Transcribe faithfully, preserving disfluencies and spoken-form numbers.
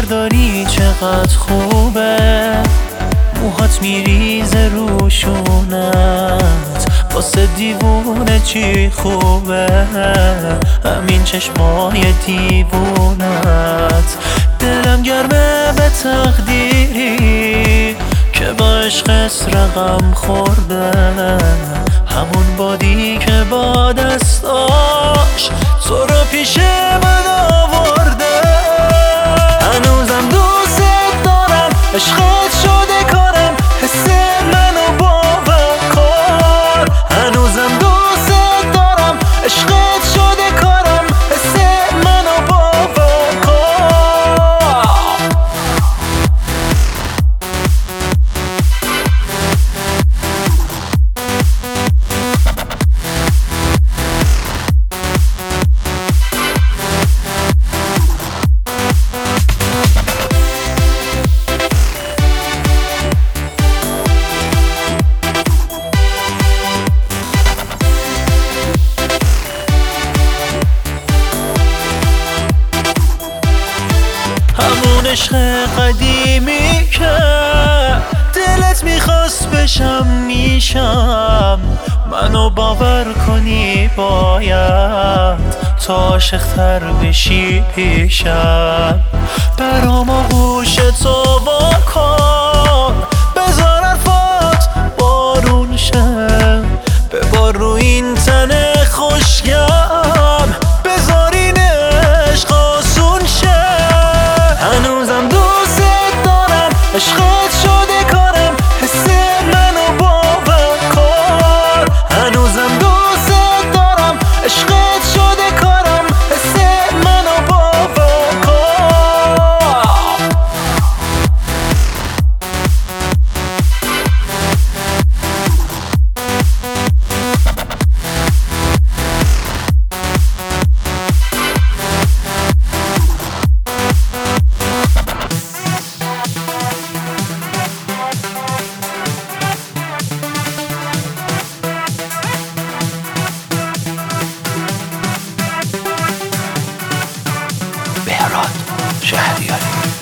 برداری چقدر خوبه، موهات میریزه روشونت، واسه دیوونه چی خوبه، همین چشمای دیوونت. دلم گرمه به تقدیری که با عشقت رقم خورده، همون بادی که با دستاش تو رو پیش من آورده. هنوزم دوست دارم، عشقت شده کارم، حس منو باور کن. هنوزم دوست دارم، عشقت شده کارم، حس منو باور کن. همون عشق قدیمی که دلت میخواست بشم میشم، منو باور کنی باید تا عاشق‌تر بشی پیشم. برام آغوش تو واکن، بذار حرفات بارون شه، ببار رو این تن خوشگم، بذار این عشق آسون شه. هنوزم دوست دارم، عشقت شده کارم، حس منو باور کن. هنوزم دوست دارم، عشقت شده کارم، حس منو باور کن. مهراد شهریاری.